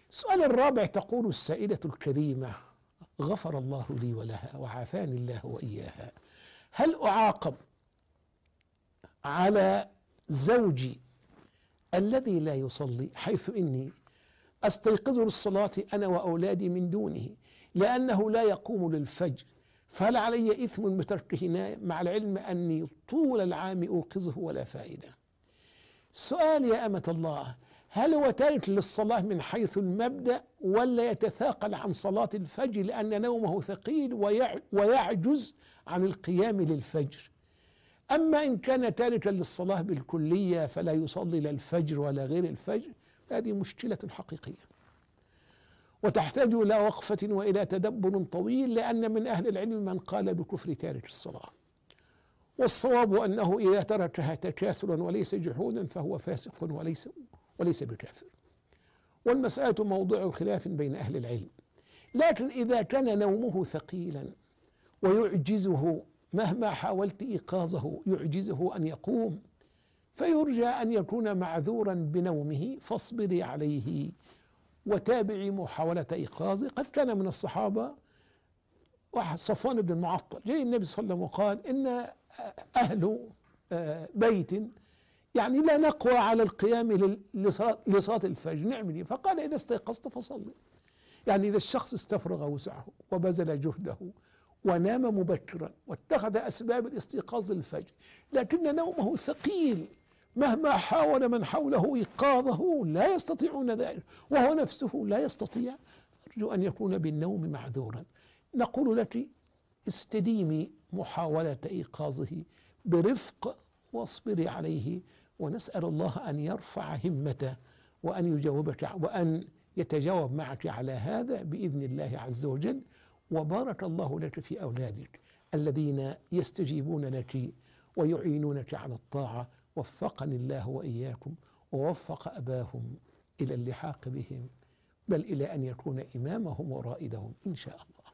السؤال الرابع، تقول السائلة الكريمة: غفر الله لي ولها وعافاني الله وإياها، هل أعاقب على زوجي الذي لا يصلي، حيث إني أستيقظ للصلاة أنا وأولادي من دونه لأنه لا يقوم للفجر، فهل علي إثم بتركه مع العلم أني طول العام أوقظه ولا فائدة؟ سؤال يا أمة الله: هل هو تارك للصلاة من حيث المبدأ، ولا يتثاقل عن صلاة الفجر لأن نومه ثقيل ويعجز عن القيام للفجر؟ أما إن كان تاركا للصلاة بالكلية فلا يصلي لا الفجر ولا غير الفجر، هذه مشكلة حقيقية وتحتاج إلى وقفة وإلى تدبر طويل، لأن من أهل العلم من قال بكفر تارك الصلاة، والصواب أنه إذا تركها تكاسلا وليس جحودا فهو فاسق وليس بكافر، والمسألة موضوع خلاف بين أهل العلم. لكن إذا كان نومه ثقيلا ويعجزه مهما حاولت إيقاظه، يعجزه أن يقوم، فيرجى أن يكون معذورا بنومه، فاصبري عليه وتابعي محاولة إيقاظه. قد كان من الصحابة واحد صفوان بن المعطل جاء النبي صلى الله عليه وسلم وقال: إن أهل بيت يعني لا نقوى على القيام لصلاة الفجر، نعمل إيه؟ فقال: إذا استيقظت فصلي. يعني إذا الشخص استفرغ وسعه وبذل جهده ونام مبكرا واتخذ أسباب الاستيقاظ للفجر، لكن نومه ثقيل، مهما حاول من حوله إيقاظه لا يستطيعون ذلك، وهو نفسه لا يستطيع، أرجو أن يكون بالنوم معذورا. نقول لك: استديمي محاولة إيقاظه برفق واصبري عليه، ونسأل الله أن يرفع همته وأن يتجاوب معك على هذا بإذن الله عز وجل. وبارك الله لك في أولادك الذين يستجيبون لك ويعينونك على الطاعة. وفقني الله وإياكم ووفق أباهم إلى اللحاق بهم، بل إلى أن يكون إمامهم ورائدهم إن شاء الله.